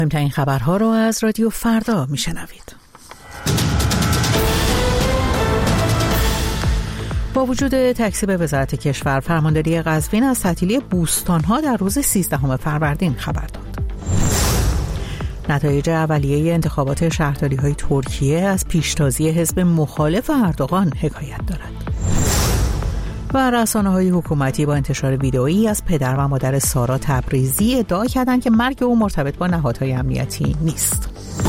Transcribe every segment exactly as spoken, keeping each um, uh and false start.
مهمترین خبرها رو از رادیو فردا میشنوید. با وجود تکذیب وزارت کشور، فرمانداری قزوین از تعطیلی بوستان‌ها در روز سیزدهم فروردین خبر داد. نتایج اولیه انتخابات شهرداری‌های ترکیه از پیشتازی حزب مخالف اردوغان حکایت دارد. و رسانه‌های حکومتی با انتشار ویدئویی از پدر و مادر سارا تبریزی ادعا کردند که مرگ او مرتبط با نهادهای امنیتی نیست.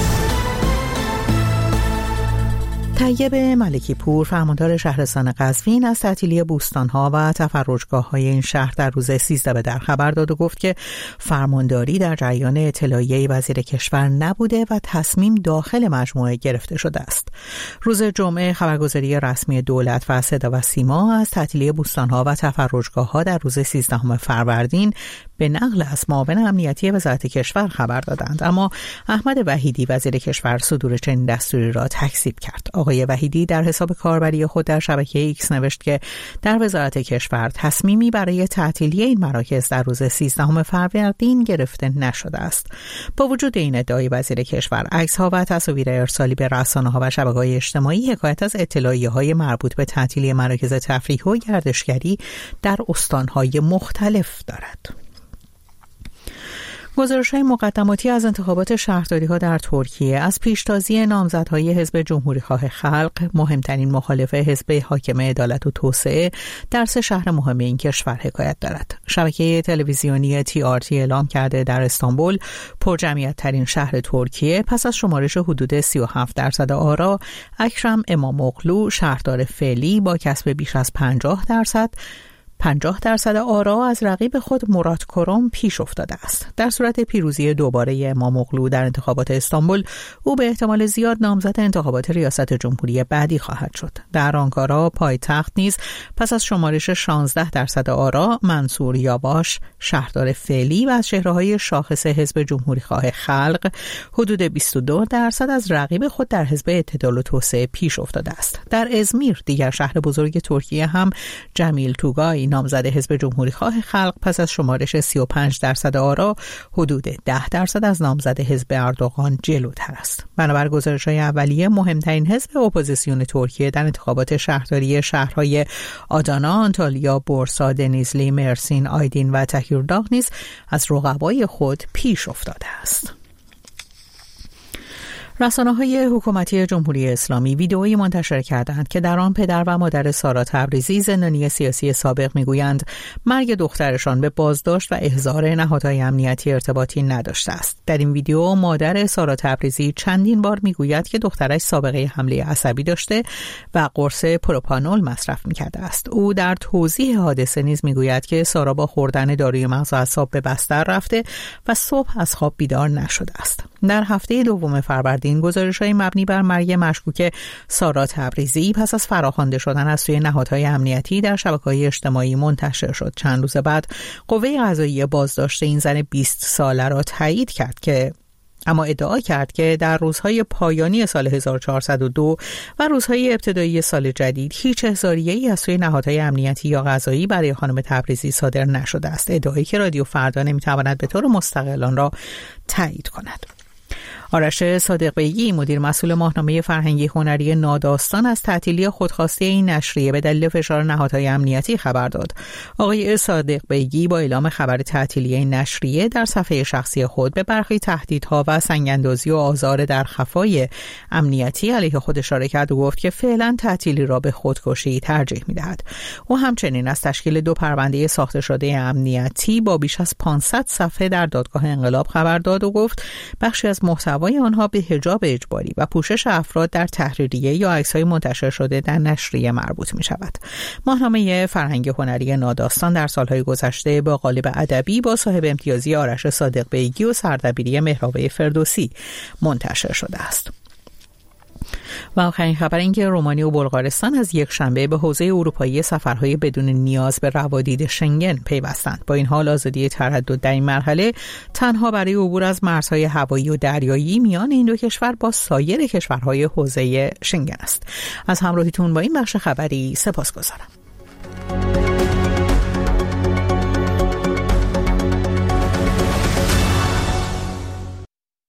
طیب ملکی پور، فرماندار شهرستان قزوین، از تعطیلی بوستان‌ها و تفرجگاه‌های این شهر در روز سیزدهم به در خبر داد و گفت که فرمانداری در جریان اطلاعیه وزیر کشور نبوده و تصمیم داخل مجموعه گرفته شده است. روز جمعه خبرگزاری رسمی دولت و صدا و سیما از تعطیلی بوستان‌ها و تفرجگاه‌ها در روز سیزدهم فروردین به نقل از معاون امنیتی وزارت کشور خبر دادند، اما احمد وحیدی وزیر کشور صدور چنین دستوری را تکذیب کرد. آقای وحیدی در حساب کاربری خود در شبکه ایکس نوشت که در وزارت کشور تصمیمی برای تعطیلی این مراکز در روز سیزدهم فروردین گرفته نشده است. با وجود این ادعای وزیر کشور، عکس‌ها و تصاویر ارسالی به رسانه‌ها و شبکه‌های اجتماعی حکایت از اطلاعیه‌های مربوط به تعطیلی مراکز تفریح و گردشگری در استان‌های مختلف دارد. گزارش‌های مقدماتی از انتخابات شهرداری‌ها در ترکیه از پیشتازی نامزدهای حزب جمهوری‌خواه خلق، مهمترین مخالف حزب حاکم عدالت و توسعه، در سه شهر مهم این کشور حکایت دارد. شبکه تلویزیونی تی آر تی اعلام کرده در استانبول، پرجمعیت‌ترین شهر ترکیه، پس از شمارش حدود سی و هفت درصد آرا، اکرم اماموغلو، شهردار فعلی با کسب بیش از پنجاه درصد پنجاه درصد آرا از رقیب خود مراد کرم پیش افتاده است. در صورت پیروزی دوباره اماموغلو در انتخابات استانبول، او به احتمال زیاد نامزد انتخابات ریاست جمهوری بعدی خواهد شد. در آنکارا پایتخت نیز پس از شمارش شانزده درصد آرا، منصور یاواش، شهردار فعلی و از چهره‌های شاخص حزب جمهوری‌خواه خلق، حدود بیست و دو درصد از رقیب خود در حزب اعتدال و توسعه پیش افتاده است. در ازمیر، دیگر شهر بزرگ ترکیه، هم جمیل توگای نامزد حزب جمهوری‌خواه خلق پس از شمارش سی و پنج درصد آرا، حدود ده درصد از نامزد حزب اردوغان جلوتر است. بنابر گزارش‌های اولیه، مهمترین حزب اپوزیسیون ترکیه در انتخابات شهرداری شهرهای آدانا، آنتالیا، بورسا، دنیزلی، مرسین، آیدین و تکیرداغ نیز از رقبای خود پیش افتاده است. رسانه‌های حکومتی جمهوری اسلامی ویدئویی منتشر کردند که در آن پدر و مادر سارا تبریزی، زندانی سیاسی سابق، میگویند مرگ دخترشان به بازداشت و احضار نهادهای امنیتی ارتباطی نداشته است. در این ویدئو مادر سارا تبریزی چندین بار میگوید که دخترش سابقه حمله عصبی داشته و قرص پروپانول مصرف میکرده است. او در توضیح حادثه نیز میگوید که سارا با خوردن داروی مغز اعصاب به بستر رفته و صبح از خواب بیدار نشده است. در هفته دوم فروردین، گزارش‌های مبنی بر مرگ مشکوک سارا تبریزی پس از فراخوانده شدن از سوی نهادهای امنیتی در شبکه‌های اجتماعی منتشر شد. چند روز بعد قوه قضاییه بازداشت این زن بیست ساله را تایید کرد که اما ادعا کرد که در روزهای پایانی سال هزار و چهارصد و دو و روزهای ابتدایی سال جدید هیچ احضاریه‌ای از سوی نهادهای امنیتی یا قضایی برای خانم تبریزی صادر نشده است. ادعایی که رادیو فردا نمی‌تواند به طور مستقل آن را تایید کند. آرش صادق بیگی، مدیر مسئول ماهنامه فرهنگی هنری ناداستان، از تعطیلی خودخواسته این نشریه به دلیل فشار نهادهای امنیتی خبر داد. آقای صادق بیگی با اعلام خبر تعطیلی این نشریه در صفحه شخصی خود به برخی تهدیدها و سنگ‌اندازی و آزار در خفای امنیتی علیه خود اشاره کرد و گفت که فعلا تعطیلی را به خودکشی ترجیح می‌دهد. او همچنین از تشکیل دو پرونده ساخته شده امنیتی با بیش از پانصد صفحه در دادگاه انقلاب خبر داد و گفت بخشی از محتوای آنها به حجاب اجباری و پوشش افراد در تحریریه یا عکس‌های منتشر شده در نشریه مربوط می شود. ماهنامه فرهنگی هنری ناداستان در سالهای گذشته با قالب ادبی با صاحب امتیازی آرش صادق بیگی و سردبیری مهراب فردوسی منتشر شده است. و آخرین خبر این که رومانی و بلغارستان از یک شنبه به حوزه اروپایی سفرهای بدون نیاز به روادید شنگن پیوستند. با این حال آزادی تردد در این مرحله تنها برای عبور از مرزهای هوایی و دریایی میان این دو کشور با سایر کشورهای حوزه شنگن است. از همراهیتون با این بخش خبری سپاسگزارم.